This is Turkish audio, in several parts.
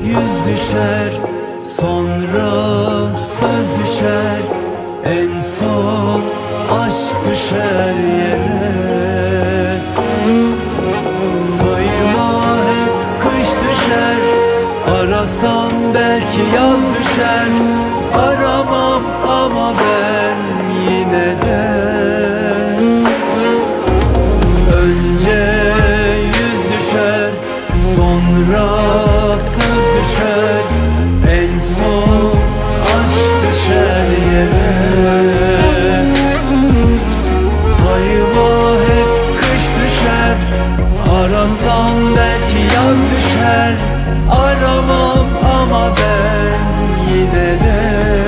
yüz düşer, sonra söz düşer, en son aşk düşer yere. Payıma hep kış düşer, arasam belki yaz düşer. Aramam ama ben yine de önce yüz düşer, sonra söz düşer, en son aşk düşer yere. Payıma hep kış düşer, arasam belki yaz düşer. Aramam ama ben yine de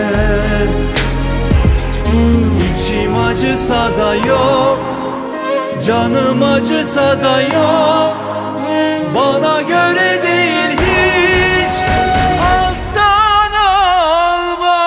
İçim acısa da yok, canım acısa da yok. Bana göre değil hiç, alttan alma.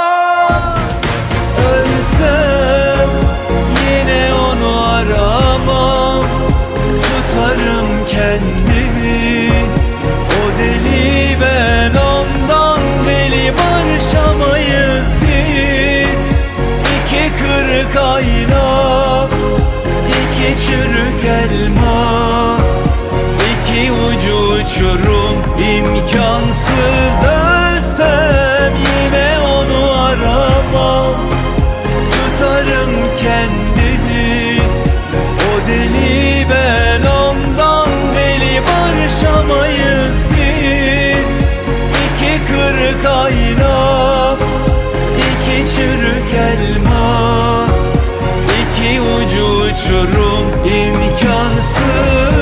Ölsem yine onu aramam, tutarım kendimi. O deli ben ondan deli, barışamayız biz. İki kırık ayna, iki çürük elma, İki ucu uçurum, imkansız. Ölsem yine onu aramam, tutarım kendimi. O deli ben ondan deli, barışamayız biz. İki kırık ayna, iki çürük elma, İki ucu uçurum, imkansız.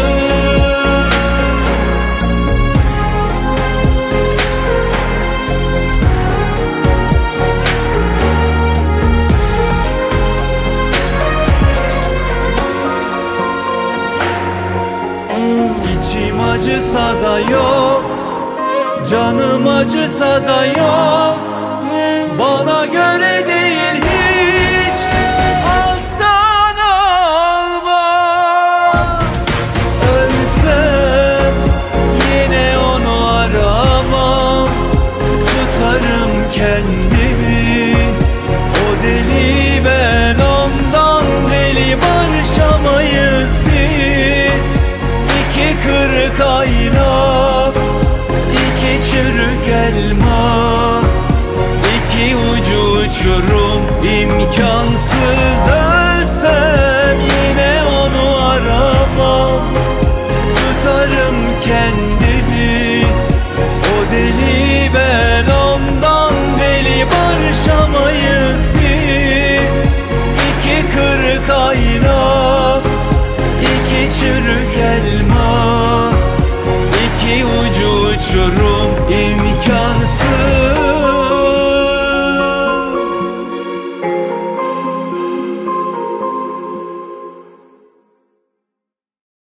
İçim acısa da yok, canım acısa da yok. Bana göre değil hiç, alttan alma. Ölsem yine onu aramam, tutarım kendimi. O deli ben ondan deli, barışamayız biz. İki kırık ayna, iki çürük elma, İki ucu uçurum, imkansız. Ölsem yine onu aramam, tutarım kendimi. O deli ben ondan deli, barışamayız biz. İki kırık ayna, iki çürük elma, İki ucu uçurum, imkansız.